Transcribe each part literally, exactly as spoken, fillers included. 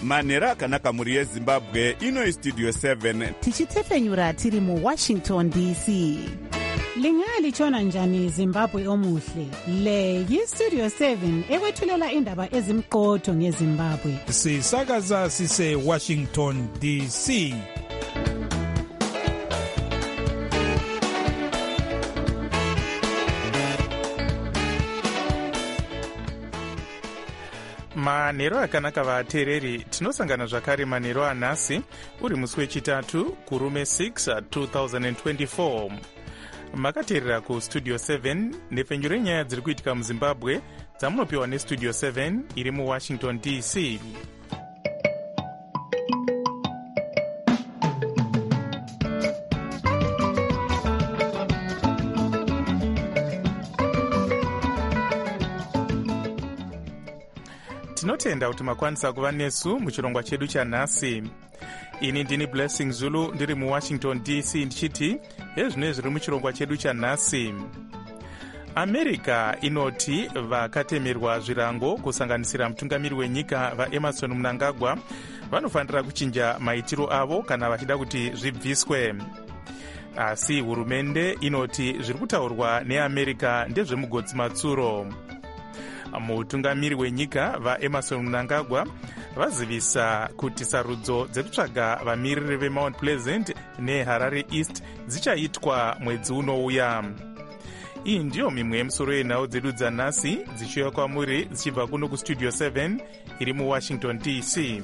manhero akanaka mhuri yezimbabwe. ino istudio seven tichitsefenyura tiri muwashington D C. Lingalitshona njani Zimbabwe omuhle? Le yistudio seven ekwethulela indaba ezimqotho ngeZimbabwe. Sisakaza sise Washington D C. manhero akanaka vateereri, tinosangana zvakare manhero anhasi uri musi wechitatu kurume six two thousand twenty-four. makateerera kustudio seven nepfenyu renyaya dziri kuitika muzimbabwe dzamunopiwa nestudio seven iri muwashington D C. tinotenda kuti makwanisa kuva nesu muchirongwa chedu chanhasi. ini ndini Blessing Zulu ndiri muwashington D C ndichiti ezvino zviri muchirongwa chedu chanhasi. america inoti vakatemerwa zvirango kusanganisira mutungamiri wenyika vaEmerson Mnangagwa vanofanira kuchinja maitiro avo kana vachida kuti zvibviswe. asi hurumende inoti zviri kutaurwa neamerica ndezvemugodzi matsuro. mutungamiri wenyika vaEmerson Mnangagwa vazivisa kuti sarudzo dzekutsvaga vamiriri veMount Pleasant neHarare East dzichaitwa mwedzi unouya. iyi ndiyo mimwe yemusoro yenhau dzedu dzanhasi dzichiuya kwamuri dzichibva kuno kustudio seven iri muwashington D C.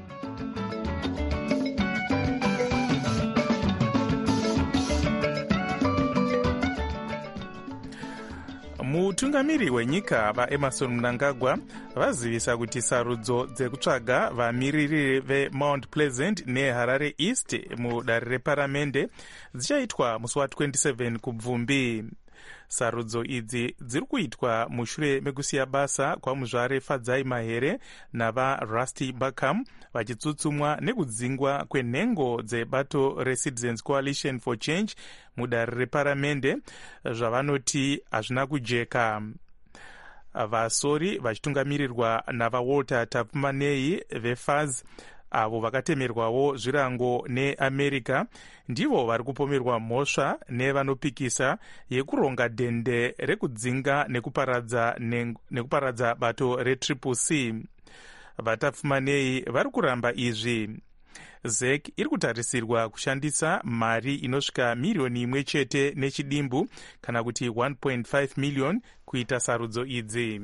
mutungamiri wenyika vaEmerson Mnangagwa vazivisa kuti sarudzo dzekutsvaga vamiriri veMount Pleasant neHarare East mudare reparamende dzichaitwa musi wa27 kubvumbi. sarudzo idzi dziri kuitwa mushure mekusiya basa kwamuzvare Fadzai Mahere navaRusty Buckham vachitsutsumwa nekudzingwa kwenhengo dzebato reCitizens Coalition for Change mudare reparamende zvavanoti hazvina kujeka. vasori vachitungamirirwa navaWalter Tapumanei veF A Z avo vakatemerwawo zvirango neamerica ndivo vari kupomerwa mhosva nevanopikisa yekuronga dhende rekudzinga nekuparadza, nekuparadza bato retriple C. vatafumanei vari kuramba izvi. Z E C iri kutarisirwa kushandisa mari inosvika miriyoni imwe chete nechidimbu kana kuti one point five million kuita sarudzo idzi.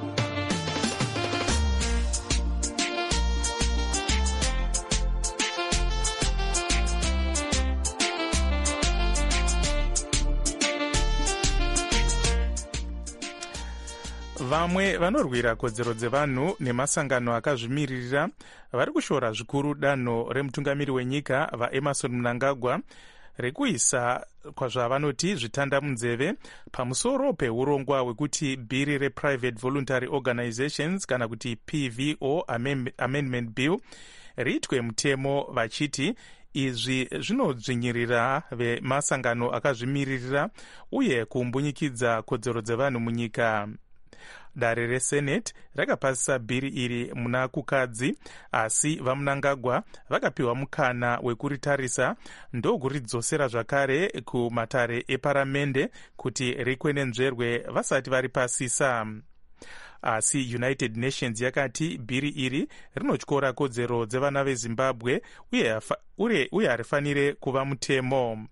vamwe vanorwira kodzero dzevanhu nemasangano akazvimiririra vari kushora zvikuru danho remutungamiri wenyika vaEmerson Mnangagwa rekuisa kwazvavanoti zvitanda munzeve pamusoro peurongwa hwekuti bhiri rePrivate Voluntary Organizations kana kuti P V O Amendment Bill riitwe mutemo vachiti izvi zvinodzvinyirira vemasangano akazvimiririra uye kumbunyikidza kodzero dzevanhu munyika. dare resenate rakapasisa bhiri iri muna kukadzi asi vaMnangagwa vakapiwa mukana wekuritarisa ndokuridzosera zvakare kumatare eparamende kuti rikwenenzverwe vasati varipasisa. asi United Nations yakati bhiri iri rinotyora kodzero dzevana veZimbabwe uye, uye harifanire kuva mutemo.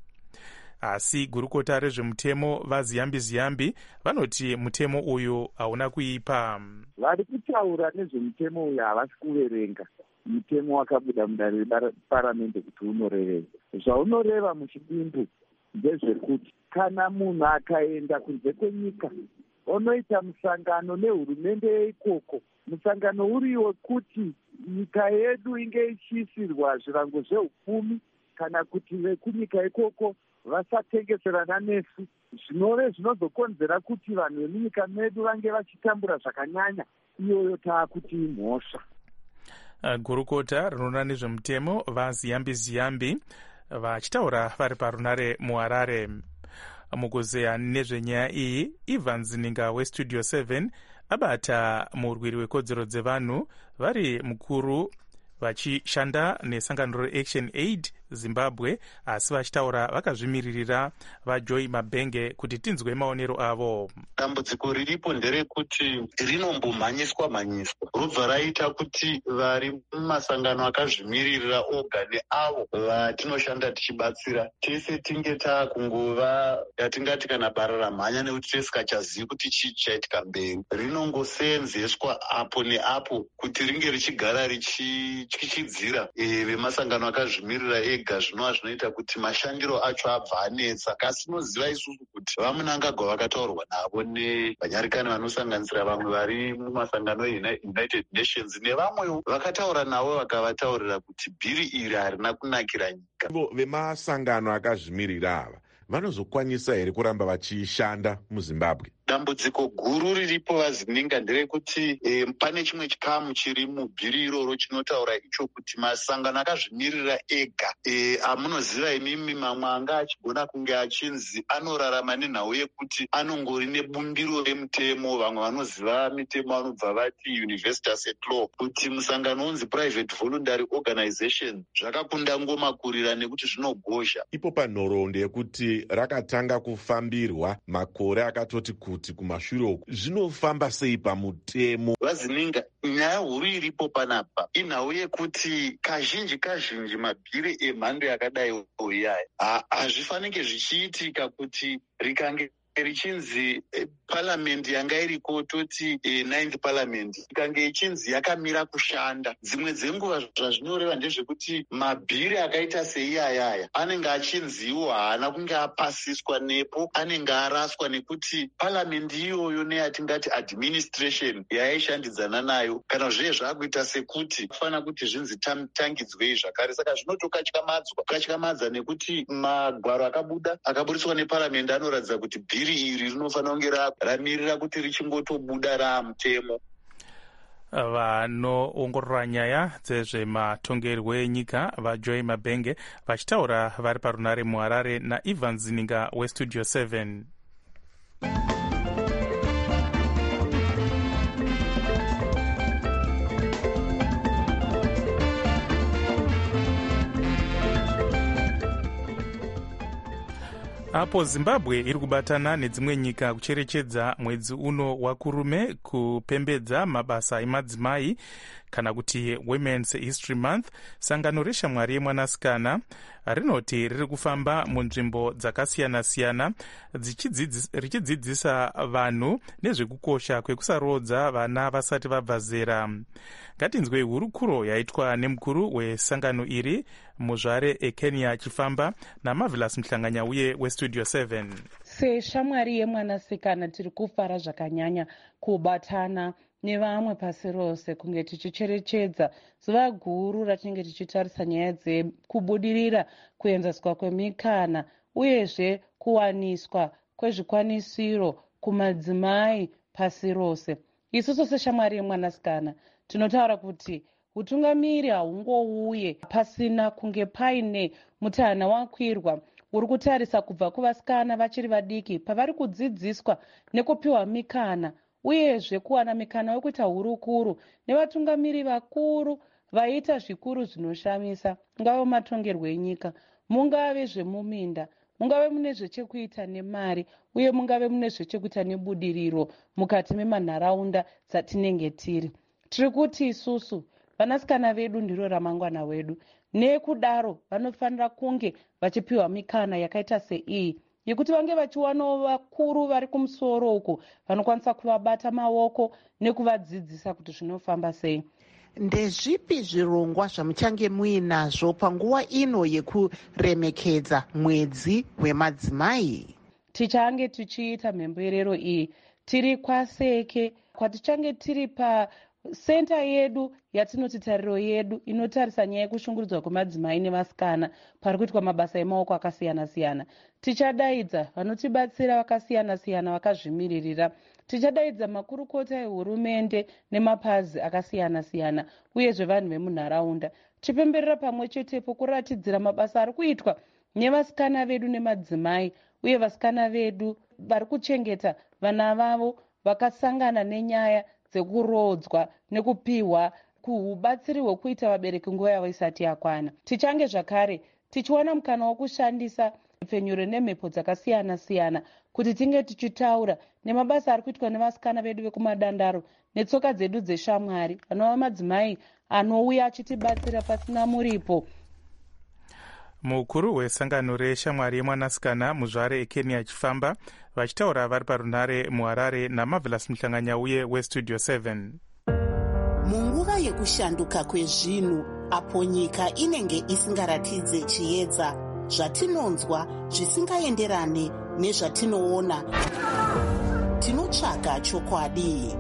asi gurukota rezvemutemo vaziyambi ziyambi vanoti mutemo uyu hauna kuipa. vari kutaura nezvemutemo uyu havasi kuverenga mutemo wakabuda mudare reparamende kuti unorevei. zvaunoreva muchidimbu ndezvekuti kana munhu akaenda kunze kwenyika onoita musangano nehurumende yeikoko, musangano uri wekuti nyika yedu inge ichiisirwa zvirango zveupfumi kana kuti vekunyika ikoko vasatengeserana nesu, zvinove zvinozokonzera kuti vanhu vemunyika medu vange vachitambura zvakanyanya. iyoyo taakuti mhosva. gurukota rinoona nezvemutemo vaziyambi ziyambi vachitaura vari parunare muHarare. mukuzeya nezvenyaya iyi Evans Ninga westudio seven abata murwiri wekodzero dzevanhu vari mukuru vachishanda nesangano reaction aid zimbabwe, asi vachitaura vakazvimiririra vajoy mabhenge kuti tinzwe maonero avo. Dambudziko riripo nderekuti rinombomhanyiswa mhanyiswa robva raita kuti vari mumasangano akazvimiririra oga neavo vatinoshanda tichibatsira tese tinge taakungova yatingati kana bara ramhanya, nekuti tisikachazivi kuti chii chaitika mberi. Rinongoseenzeswa apo neapo kuti ringe richigara richityisidzira vemasangano akazvimirira ega, zvinova zvinoita kuti mashandiro acho abva anetsa. Kasi tinoziva isusu kuti vamunangagwa vakataurwa navo nevanyarikani vanosanganisira vamwe vari mumasangano eUnited Nations nevamwewo vakataura navo vakavataurira kuti bhiri iri harina kunakira nyika. Vemasangano akazvimirira ava vanozokwanisa here kuramba vachishanda muZimbabwe? Dambudziko guru riripo vazininga nderekuti e, pane chimwe chikamu chiri mubhiri iroro chinotaura icho kuti masangano akazvimirira ega e, amunoziva imimi mamwe anga achigona kunge achinzi anorarama nenhau yekuti anongori nebumbiro remutemo. Vamwe vanoziva mitemo vanobva vati university asset law, kuti musangano unzi private voluntary organization zvakakunda ngomakurira nekuti zvinogozha. Ipo panhoroondo yekuti rakatanga kufambirwa makore akatoti kuti kumashure uku zvinofamba sei pamutemo? Vazininga, nyaya huru iripo panapa inhau yekuti kazhinji kazhinji mabhiri emhando yakadai iyaya hazvifanike zvichiitika kuti rikange richinzi eh, parliamendi yanga iriko toti eh, ninth parliament ikange ichinzi yakamira kushanda. Dzimwe dzenguva zvazvinoreva ndezvekuti mabhiri akaita seiyayaya anenge achinziwo haana kunge apasiswa nepo, anenge araswa nekuti parliamendi iyoyo neyatingati administration yaishandidzana nayo kana zviye zvaakuita sekuti kufana kuti zvinzi tangidzwei zvakare. Saka zvinotokatyamadza katyamadza nekuti magwaro akabuda akaburiswa neparliamendi anoratidza kuti bhiri iri rinofanira kunge ramirira kuti richingotobuda raamutemo. Vanoongorora nyaya dzezvematongerwo enyika vajoy mabhenge vachitaura vari parunare muHarare naIvan Zininga westudio seven. Apo Zimbabwe iri kubatana nedzimwe nyika kucherechedza mwedzi uno wakurume kupembedza mabasa emadzimai kana kuti Women's History Month, sangano reshamwari yemwanasikana rinoti riri kufamba munzvimbo dzakasiyana-siyana richidzidzisa vanhu nezvekukosha kwekusarodza vana vasati vabva zera. Ngatinzwe hurukuro yaitwa nemukuru wesangano iri muzvare eKenya chifamba naMarvelous Mhlanganya uye westudio seven. Seshamwari yemwanasikana tiri kufara zvakanyanya kubatana nevamwe pasi rose kunge tichicherechedza zuva guru ratinenge tichitarisa nyaya dzekubudirira kuenzaswa kwemikana uyezve kuwaniswa kwezvikwanisiro kumadzimai pasi rose. Isusu seshamwari yemwanasikana tinotaura kuti utungamiri haungouye pasina kunge paine mutana wakwirwa uri kutarisa kubva kuvasikana vachiri vadiki pavari kudzidziswa nekupiwa mikana, uyezve kuwana mikana wekuita hurukuru nevatungamiri vakuru vaita zvikuru zvinoshamisa, mungave matongerwo enyika, mungave zvemuminda, mungave mune zvechekuita nemari, uye mungave mune zvechekuita nebudiriro mukati memanharaunda dzatinenge tiri. Tiri kuti isusu vanasikana vedu ndiro ramangwana wedu, nekudaro vanofanira kunge vachipiwa mikana yakaita seiyi yekuti vange vachiwanawo vakuru vari kumusoro uko vanokwanisa kuvabata maoko nekuvadzidzisa kuti zvinofamba sei. Ndezvipi zvirongwa zvamuchange muinazvo panguva ino yekuremekedza mwedzi wemadzimai? Tichange tichiita mhemberero iyi tiri kwaseke kwatichange tiri pa senta yedu yatinoti tariro yedu inotarisa nyaya yekushungurudzwa kwemadzimai nevasikana pari kuitwa mabasa emaoko akasiyana-siyana. Tichadaidza vanotibatsira vakasiyana-siyana vakazvimiririra. Tichadaidza makurukota ehurumende nemapazi akasiyana-siyana uyezve vanhu vemunharaunda. Tipemberera pamwe chetepo kuratidzira mabasa ari kuitwa nevasikana vedu nemadzimai, uye vasikana vedu vari kuchengeta vana vavo vakasangana nenyaya dzekurodzwa nekupiwa kuubatsiri hwekuita vabereki nguva yavo isati yakwana. Tichange zvakare tichiwana mukana wokushandisa pfenyuro nemhepo dzakasiyana-siyana kuti tinge tichitaura nemabasa ari kuitwa nevasikana vedu vekumadandaro netsoka dzedu dzeshamwari, anova madzimai anouya achitibatsira pasina muripo. Mukuru wesangano reshamwari yemwanasikana muzvare ekenya achifamba vachitaura vari parunhare muharare naMarvelous Muhlanganyauye westudio seven. Munguva yekushanduka kwezvinhu apo nyika inenge isingaratidze chiedza, zvatinonzwa zvisingaenderane nezvatinoona, tinotsvaga chokwadi.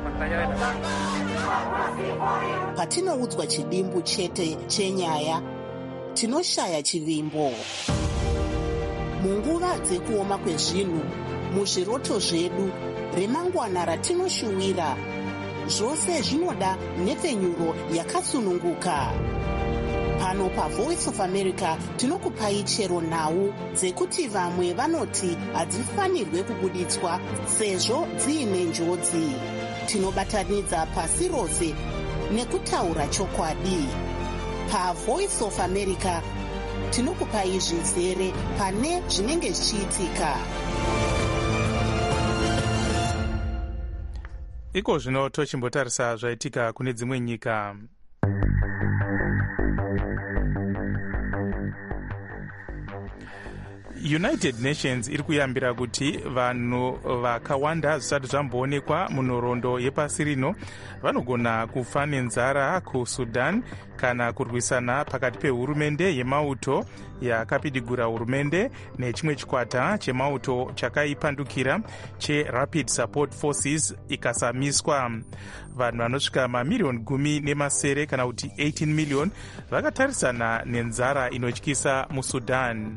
Patinoudzwa chidimbu chete chenyaya, tinoshaya chivimbo. Munguva dzekuoma kwezvinhu, muzviroto zvedu, remangwana ratinoshuwira, zvose zvinoda nepfenyuro yakasununguka. Pano paVoice of America tinokupai chero nhau dzekuti vamwe vanoti hadzifanirwe kubuditswa sezvo dziine njodzi. Tinobatanidza pasi rose nekutaura chokwadi. PaVoice of America tinokupai zvizere pane zvinenge zvichiitika. Iko zvino tochimbotarisa zvaitika kune dzimwe nyika. United Nations iri kuyambira kuti vanhu vakawanda zvisati zvamboonekwa munhoroondo yepasi rino vanogona kufa nenzara kuSudan kana kurwisana pakati pehurumende yemauto yakapidigura hurumende nechimwe chikwata chemauto chakaipandukira cheRapid Support Forces ikasamiswa. Vanhu vanosvika mamiliyoni gumi nemasere kana kuti eighteen million vakatarisana nenzara inotyisa muSudan.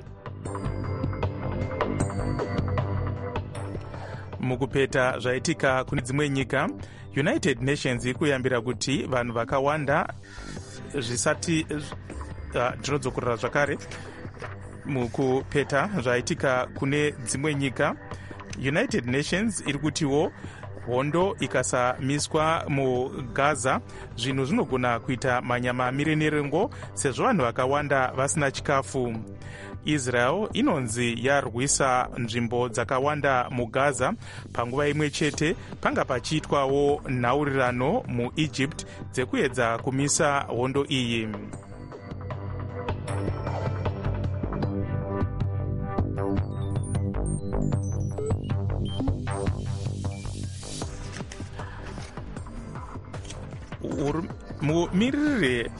Mukupeta zvaitika kune dzimwe nyika, United Nations iri kuyambira kuti vanhu vakawanda zvisati ndinodzokorera uh, zvakare mukupeta zvaitika kune dzimwe nyika, United Nations iri kutiwo hondo ikasamiswa muGaza zvinhu zvinogona kuita manyama mirenerengo sezvo vanhu vakawanda vasina chikafu. Israel inonzi yarwisa nzvimbo dzakawanda muGaza panguva imwe chete panga pachiitwawo nhaurirano muEgypt dzekuedza kumisa hondo iyi. Mumiririri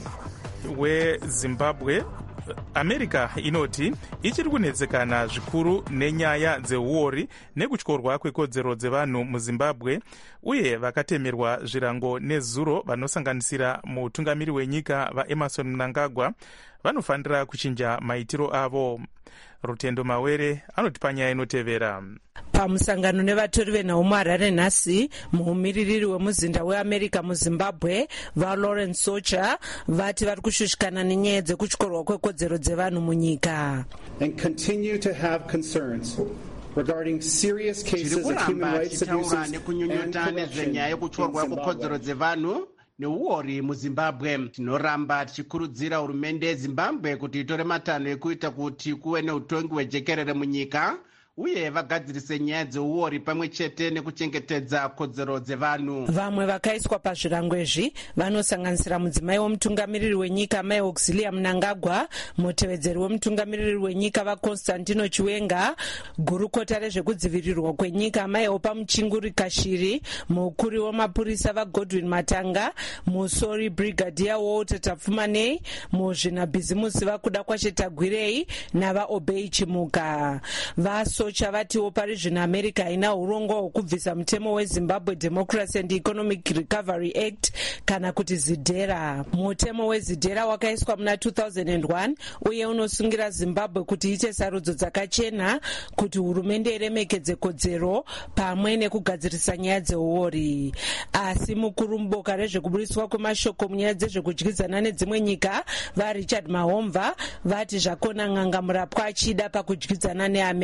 weZimbabwe, America inoti ichiri kunetsekana zvikuru nenyaya dzeuori nekutyorwa kwekodzero dzevanhu muZimbabwe, uye vakatemerwa zvirango nezuro vanosanganisira mutungamiri wenyika vaEmerson Mnangagwa vanofanira kuchinja maitiro avo. Rutendo Mawere anoti panyaya inotevera. Pamusangano nevatori venhau muHarare nhasi, mumiririri wemuzinda weAmerica muZimbabwe vaLawrence Socha vati vari kushushikana nenyaya dzekutyorwa kwekodzero dzevanhu munyika. And continue to have concerns regarding serious cases of human rights abuses and corruption nyaya yekutyorwa kwekodzero dzevanhu neuori muZimbabwe. Tinoramba tichikurudzira hurumende yeZimbabwe kuti itore matanho ekuita kuti kuve neutongi hwejekerere munyika uye vagadzirise nyaya dzeuori pamwe chete nekuchengetedza kodzero dzevanhu. Vamwe vakaiswa pazvirango izvi vanosanganisira mudzimai womutungamiriri wenyika Mai Auxilia Mnangagwa, mutevedzeri wemutungamiriri wenyika vaConstantino Chiwenga, gurukota rezvekudzivirirwa kwenyika Mai Opa Muchinguri Kashiri, mukuru wemapurisa vaGodwin Matanga, musori Brigadier Walter Tafumanei, muzvinabhizimusi vakuda kwachetagwirei navaObei Chimuka. Vaso chavatiwo parizvino America haina urongwa hwekubvisa mutemo weZimbabwe Democracy and Economic Recovery Act kana kuti ZIDERA. Mutemo weZIDERA wakaiswa muna two thousand one uye unosungira Zimbabwe kuti iite sarudzo dzakachena kuti hurumende iremekedze kodzero pamwe nekugadzirisa nyaya dzeuori. Asi mukuru muboka rezvekubudiswa kwemashoko munyaya dzezvekudyidzana nedzimwe nyika vaRichard Mahomva vati zvakona ng'anga murapwa achida pakudyidzana neAmerica.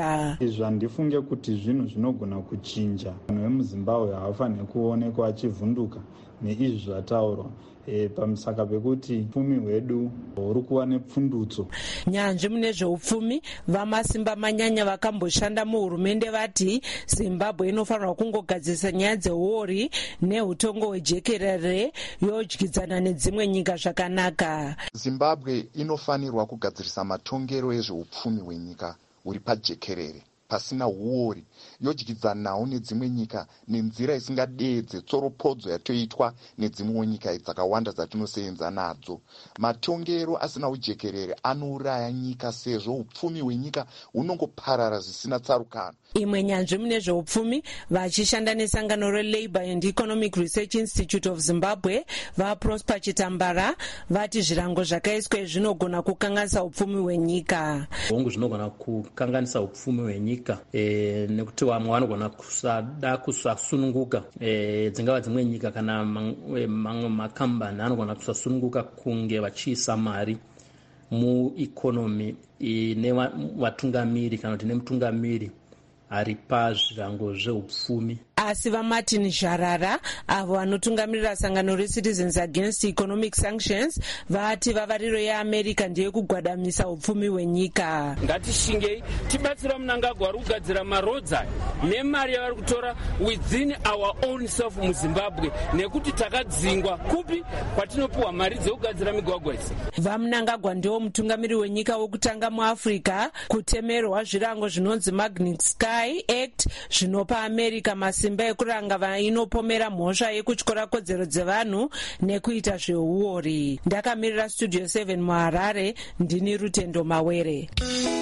wenyika. Izvi handifunge kuti zvinhu zvinogona kuchinja. Vanhu vemuzimbabwe havafaniri kuonekwa vachivhunduka neizvi zvataurwa e, pamusaka pekuti upfumi hwedu huri kuva nepfundutso. Nyanzvi mune zveupfumi vamasimba manyanya vakamboshanda muhurumende vati Zimbabwe inofanirwa kungogadzirisa nyaya dzeuori neutongo hwejekerere yodyidzana nedzimwe nyika zvakanaka. Zimbabwe inofanirwa kugadzirisa matongero ezveupfumi hwenyika huri pajekerere pasina uori, yodyidzanawo nedzimwe nyika nenzira isingadeedze tsoropodzo yatoitwa nedzimwewo nyika dzakawanda dzatinoseenza nadzo. Matongero asina ujekerere anouraya nyika sezvo upfumi hwenyika hunongoparara zvisina tsarukano. Imwe nyanzvi mune zveupfumi vachishanda nesangano reLabour and Economic Research Institute of Zimbabwe vaProsper Chitambara vati zvirango zvakaiswa zvinogona kukanganisa upfumi hwenyika. Hongu zvinogona kukanganisa upfumi hwenyika e, nekuti vamwe vanogona kusada kusasununguka e, dzingava dzimwe nyika kana mamwe makambani anogona kusasununguka kunge vachiisa mari muikonomi ine vatungamiri kana kuti nemutungamiri ari pazvirango zveupfumi. Asi vaMartin Zharara avo vanotungamirira sangano reCitizens Against Economic Sanctions vati vavariro yeAmerica ndeyekugwadamisa upfumi hwenyika. Ngatishingei tibatsira Mnangagwa ari kugadzira marodza nemari yavari kutora within our own self muZimbabwe nekuti takadzingwa kupi kwatinopiwa mari dzekugadzira migwagwa idzi. VaMnangagwa ndiwo mutungamiri wenyika wekutanga muAfrica kutemerwa zvirango zvinonzi Magnitsky Act zvinopa America masi simba yekuranga vainopomera mhosva yekutyora kodzero dzevanhu nekuita zveuori. Ndakamirira Studio seven muHarare, ndini Rutendo Mawere.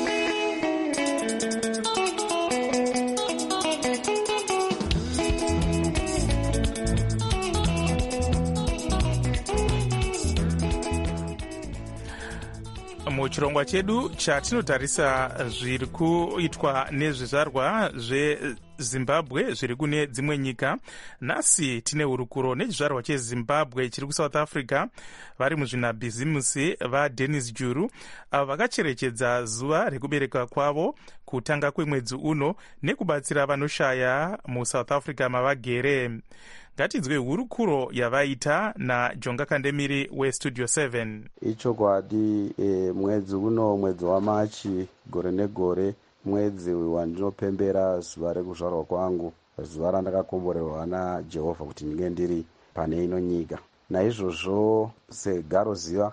Muchirongwa chedu chatinotarisa zviri kuitwa nezvizvarwa zveZimbabwe zviri kune dzimwe nyika. Nhasi tine hurukuro nechizvarwa cheZimbabwe chiri kuSouth Africa vari muzvinabhizimusi vaDennis Juru avo vakacherechedza zuva rekubereka kwavo kutanga kwemwedzi uno nekubatsira vanoshaya muSouth Africa mavagere. Ngatinzwe hurukuro yavaita naJonga Kandemiri weStudio seven. Ichokwadi e, mwedzi uno mwedzi waMachi gore negore mwedzi wandinopembera zuva rekuzvarwa kwangu, zuva randakakomborerwa naJehovha kuti ndinge ndiri pane ino nyika. Naizvozvo segaro ziva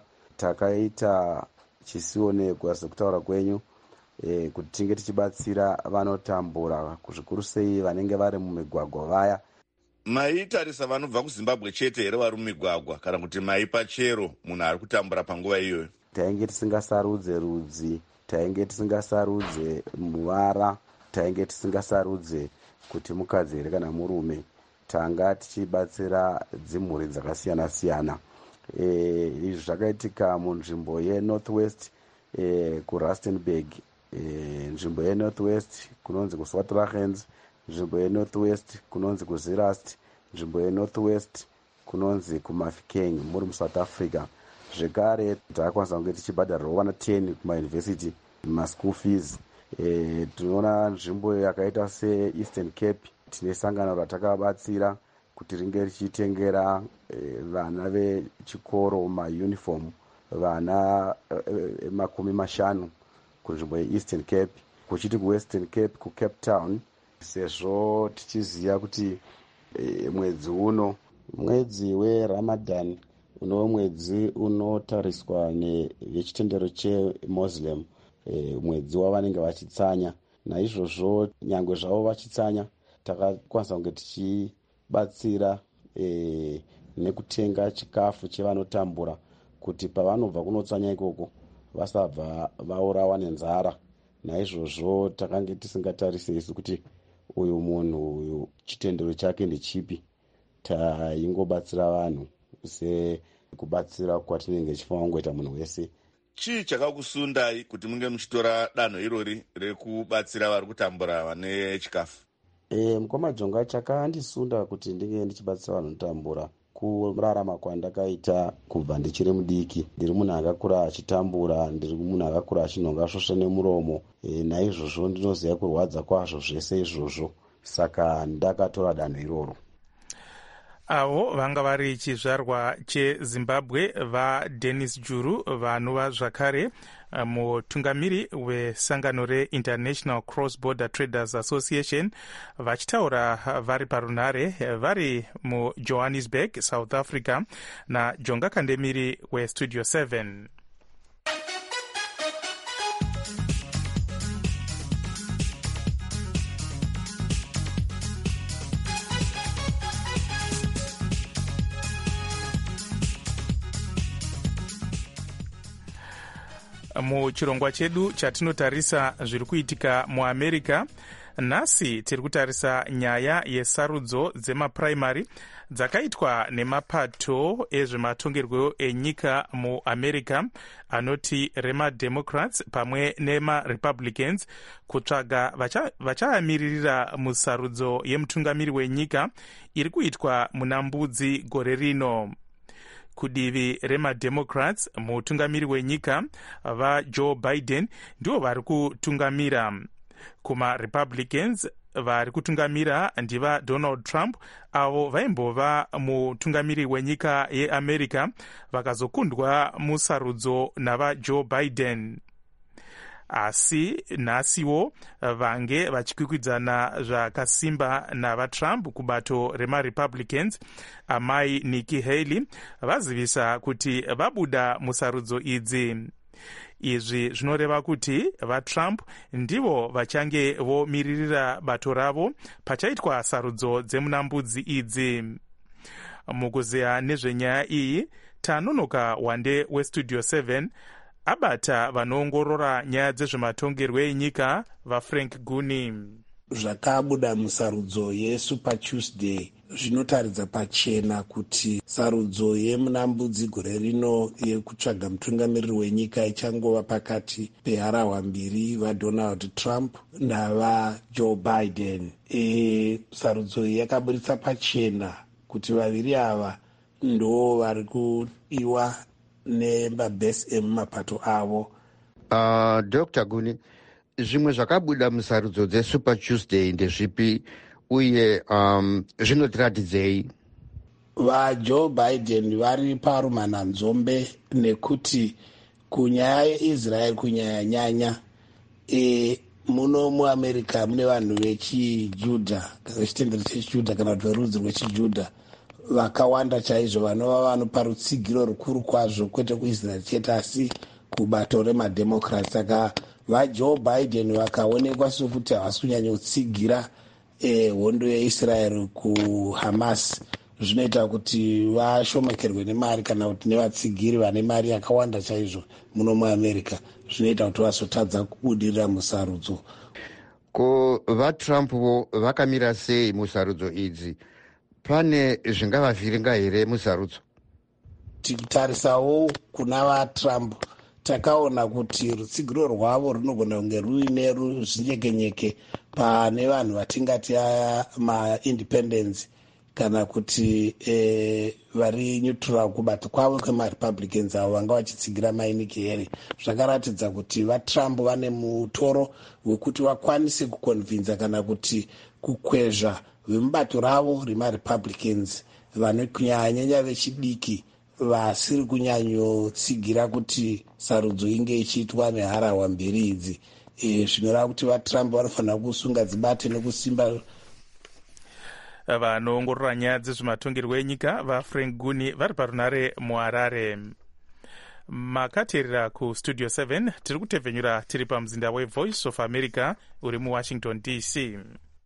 takaita chisionegwa sekutaura kwenyu e, kuti tinge tichibatsira vanotambura kuzvikuru sei vanenge vari mumigwagwa vaya. Maitarisa vanobva kuZimbabwe chete here vari mumigwagwa kana kuti maipa chero munhu ari kutambura panguva iyoyo? Tainge tisingasarudze rudzi, tainge tisingasarudze muvara, tainge tisingasarudze kuti mukadzi here kana murume. Tanga tichibatsira dzimhuri dzakasiyana siyana. E, izvi zvakaitika munzvimbo yeNorthwest e, kuRustenburg, e, nzvimbo yeNorthwest kunonzi kuSwartlagens, nzvimbo yeNorthwest kunonzi kuZerust, nzvimbo yeNorthwest kunonzi kuMafeking muri muSouth Africa. Zvekare takakwanisa kunge tichibhadharirwa vana ten kumayunivhesiti maschool fees. E, tinoona nzvimbo yakaita seEastern Cape tine sangano ratakabatsira kuti ringe richitengera e, vana vechikoro mauniform vana e, makumi mashanu kunzvimbo yeEastern Cape. Kuchiti kuWestern Cape kuCape Town, sezvo tichiziva kuti e, mwedzi uno mwedzi weRamadan uno mwedzi unotariswa nevechitendero cheMuslim, e, mwedzi wavanenge vachitsanya. Naizvozvo nyangwe zvavo vachitsanya takakwanisa kunge tichibatsira e, nekutenga chikafu chevanotambura kuti pavanobva kunotsanya ikoko vasabva vaurawa nenzara. Naizvozvo takange tisingatarisi isu kuti uyu munhu uyu chitendero chake ndechipi, taingobatsira vanhu sekubatsira kwatinenge chifanira kungoita munhu wese. Chii chakakusundai kuti munge muchitora danho irori rekubatsira vari kutambura vane chikafu? E, mukoma Jonga chakandisunda kuti ndinge ndichibatsira vanhu kutambura kurarama kwandakaita kubva ndichiri mudiki. Ndiri munhu akakura achitambura, ndiri munhu akakura achinhonga svosve nemuromo. E, naizvozvo ndinoziva kurwadza kwazvo zvese izvozvo, saka ndakatora danho iroro. Avo vanga vari chizvarwa chezimbabwe vaDennis Juru vanova zvakare mutungamiri wesangano reInternational Cross Border Traders Association vachitaura vari parunare vari muJohannesburg, South Africa, naJonga Kandemiri weStudio seven. Muchirongwa chedu chatinotarisa zviri kuitika muAmerica, nhasi tiri kutarisa nyaya yesarudzo dzemapuraimari dzakaitwa nemapato ezvematongerwo enyika muAmerica anoti remademocrats pamwe nemarepublicans kutsvaga vachayamiririra musarudzo yemutungamiri wenyika iri kuitwa muna Mbudzi gore rino. Kudivi remademocrats mutungamiri wenyika vaJoe Biden ndivo vari kutungamira. Kumarepublicans vari kutungamira ndiva Donald Trump, avo vaimbova mutungamiri wenyika yeAmerica vakazokundwa musarudzo navaJoe Biden. Asi nhasiwo vange vachikwikwidzana zvakasimba navaTrump kubato remarepublicans. Amai Nikki Haley vazivisa kuti vabuda musarudzo idzi. Izvi zvinoreva kuti vaTrump ndivo vachange vomiririra bato ravo pachaitwa sarudzo dzemunambudzi idzi. Mukuzeya nezvenyaya iyi tanonoka wande weStudio seven abata vanoongorora nyaya dzezvematongerwo enyika vaFrank Guni. Zvakabuda musarudzo yeSuper Tuesday zvinotaridza pachena kuti sarudzo yemunambudzi gore rino yekutsvaga mutungamiriri wenyika ichangova pakati peharahwa mbiri vaDonald Trump navaJoe Biden. E, sarudzo iyi yakaburitsa pachena kuti vaviri ava ndo vari kudiwa nemabhesi emumapato avo. Uh, Doctor Guni, zvimwe zvakabuda musarudzo dzeSuper Tuesday ndezvipi uye um, zvinotiratidzei? VaJoe Biden vari parumananzombe nekuti kunyaya yeIsrael kunyanya nyanya e, muno muAmerica mune vanhu vechijudha, vechitendero chechijudha kana kuti verudzi rwechijudha vakawanda chaizvo vanova vanopa rutsigiro rukuru kwazvo kwete kuIsrael chete asi kubato remademocrats. Saka vaJoe Biden vakaonekwa sokuti havasi kunyanya kutsigira e, hondo yeIsrael kuHamas, zvinoita kuti vashomekerwe nemari kana kuti nevatsigiri vane mari yakawanda chaizvo muno muAmerica, zvinoita kuti vasotadza kubudirira musarudzo. Ko vaTrump vo vakamira sei musarudzo idzi? Pane zvingavavhiringa here musarudzo? Tikitarisawo kuna vaTrump takaona kuti rutsigiro rwavo runogona kunge ruine ruzvinyekenyeke pane vanhu vatingati aya maindependence kana kuti e, vari neutral kubata kwavo kwemarepublicans avo vanga vachitsigira mainiki here. Zvakaratidza kuti vaTrump vane mutoro wekuti vakwanise kukonvinza kana kuti kukwezva vemubato ravo remarepublicans vanokunyanya vechidiki vasiri kunyanyotsigira kuti sarudzo inge ichiitwa neharahwa mbiri idzi. E, zvinoreva kuti vaTrump vanofanira kusunga dzibate nekusimba. Vanoongorora nyaya dzezvematongerwo enyika vaFrank Guni vari parunare muHarare. Makateerera kuStudio seven tiri kutevhenyura tiri pamuzinda weVoice of America uri muWashington D C.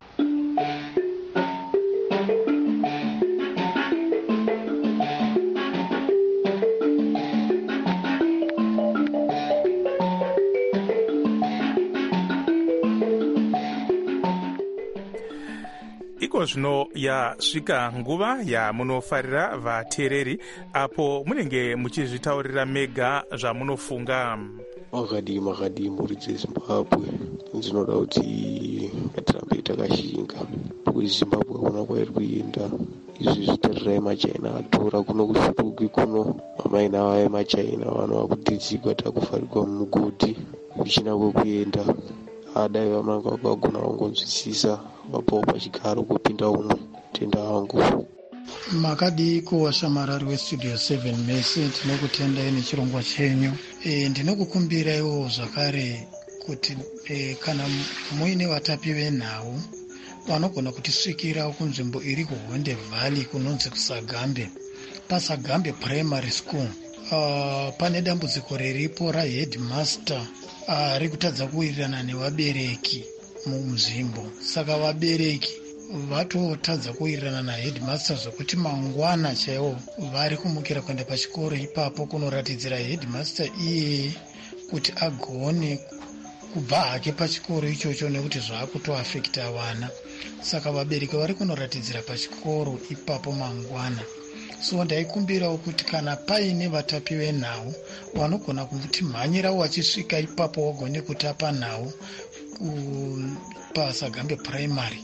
Iko zvino yasvika nguva yamunofarira vateereri apo munenge muchizvitaurira mega zvamunofunga. Makadi makadi muri dzeZimbabwe ndinoda kuti ngatirambe takashinga kuti Zimbabwe ona kwairi kuenda izvi zviterera machaina atora kuno kusuruki kuno mamaina ava emachaina vanhu vakudzidzika takufarikwa mumugodi kuchina kwekuenda adai vamanga vakagona vangonzwisisa vapawo pachigaro kupinda umwe tenda wangu. Makadi kuwashamarari westudio seven mese tinokutendai nechirongwa chenyu. E, ndinokukumbiraiwo zvakare kuti e, kana muine vatapi venhau vanogona kutisvikirawo kunzvimbo iri kuhonde valley kunonzi kusagambe. Pasagambe primary school uh, pane dambudziko riripo raheadmaster uh, rikutadza kuwirirana nevabereki munzvimbo. Saka vabereki vatotadza kuwirirana naheadmaster zvokuti mangwana chaiwo vari kumukira kuenda pachikoro ipapo kunoratidzira headmaster iye kuti agone kubva hake pachikoro ichocho nekuti zvaakutoafekta vana. Saka vabereki vari kunoratidzira pachikoro ipapo mangwana. So ndaikumbirawo kuti kana paine vatapi venhau vanogona kuti mhanyirawo vachisvika ipapo vagone kutapa nhau pasagambe primary.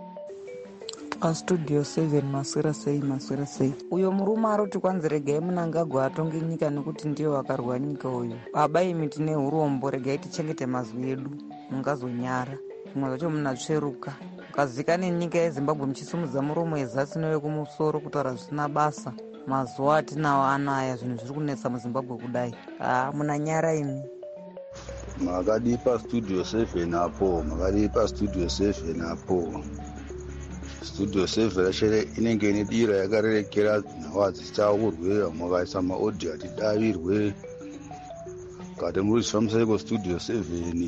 Studio seven maswera sei maswera sei. Uyo murume aroti kwanzi regai Mnangagwa atonge nyika nekuti ndiyo vakarwa nyika uyu. Baba imi tine urombo, regai tichengete mazwi edu mungazonyara. Zvimwe zvacho munatsveruka. Ukazikane nyika yeZimbabwe muchisumudza muromo ezasi newekumusoro kutaura zvisina basa. Mazuva atinawo anaya zvinhu zviri kunetsa muZimbabwe kudai. Ah, munanyara imi. Makadipa studio seven apo, makadipa studio seven apo. Studio seven chere inenge ine dira yakarerekera nhawa dzichitaurwe makaisa maaudio atidavirwe kati muri zvifambisai studio seven.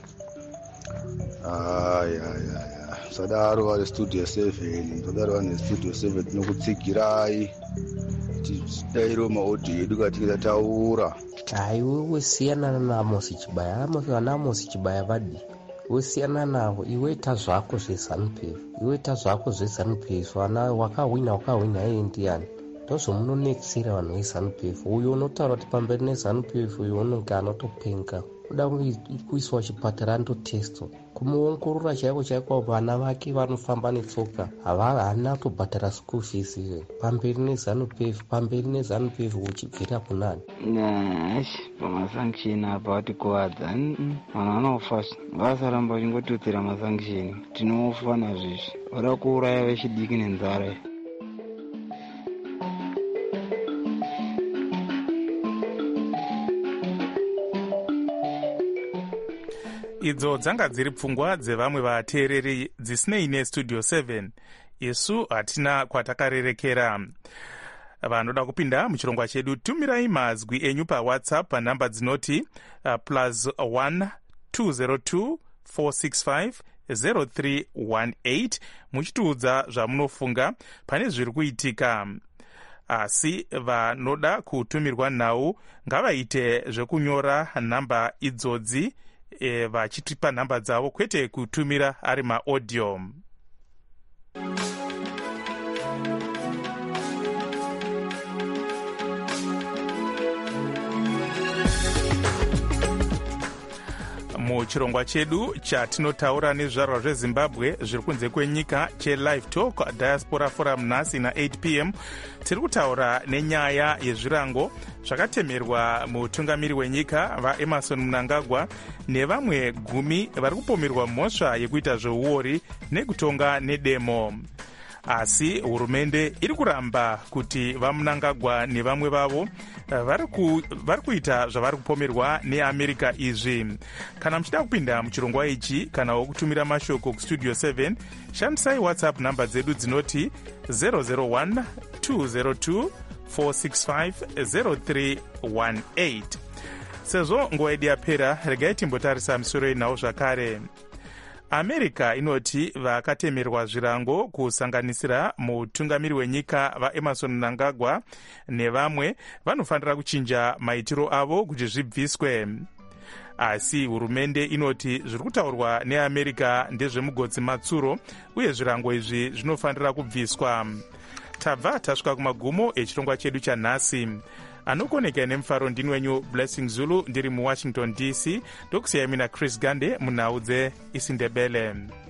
Ayayaya sadaro vari studio seven todaro vane studio seven tinokutsigirai tidairo maaudio edu katinge tataura. Hai wewe siyana naAmosi Chibaya. Amosi vana Amosi Chibaya vadi wesiyana navo, iwe ita zvako zveZANU-P F, iwe ita zvako zveZANU-P F. Vana wakahwina wakahwina iye ndiani? Ndozvomunonekisira vanhu veZANU-P F. Uyo unotaura kuti pamberi neZANU-P F uyo unenge anotopenga, kuda kuiswa chipatara andotestwa, kumuongorora chaiko chaiko. Vana vake vanofamba netsoka, havana kutobhadhara school fees iwe pamberi neZANU-P F, pamberi neZANU-P F uchibvira kunani? Nash pamasanction apa vatikuwadza vanhu vanofa vasaramba vachingotutira masanction. Tinofa nazvizvi vada kuuraya vechidiki nenzara. Idzo dzanga dziri pfungwa dzevamwe vateereri dzisinei nestudio seven. Isu hatina kwatakarerekera. Vanoda kupinda muchirongwa chedu, tumirai mazwi enyu paWhatsApp panhamba dzinoti uh, plus one two zero two four six five zero three one eight muchitiudza zvamunofunga pane zviri kuitika. Asi vanoda kutumirwa nhau ngavaite zvekunyora nhamba idzodzi e, vachitipa nhamba dzavo, kwete kutumira ari maaudio. Muchirongwa chedu chatinotaura nezvizvarwa zveZimbabwe zviri kunze kwenyika cheLive Talk Diaspora Forum nhasi na eight p m tiri kutaura nenyaya yezvirango zvakatemerwa mutungamiri wenyika vaEmmerson Mnangagwa nevamwe gumi vari kupomerwa mhosva yekuita zveuori nekutonga nedemo. Asi hurumende iri kuramba kuti vaMnangagwa nevamwe vavo vari kuita zvavari kupomerwa neAmerica izvi. Kana muchida kupinda muchirongwa ichi kana wokutumira mashoko kustudio seven, shandisai WhatsApp namba dzedu dzinoti zero zero one two zero two four six five zero three one eight. Sezvo nguva yedu yapera, regai timbotarisa misoro yenhau zvakare. America inoti vakatemerwa zvirango kusanganisira mutungamiri wenyika vaEmmerson Mnangagwa nevamwe vanofanira kuchinja maitiro avo kuti zvibviswe. Asi hurumende inoti zviri kutaurwa neAmerica ndezvemugodzi matsuro uye zvirango izvi zvinofanira kubviswa. Tabva tasvika kumagumo echirongwa chedu chanhasi. Anokoneka nemufaro ndini wenyu Blessing Zulu ndiri muWashington D C. Ndokusiyai mina Chris Gande munhau dzeIsindebele.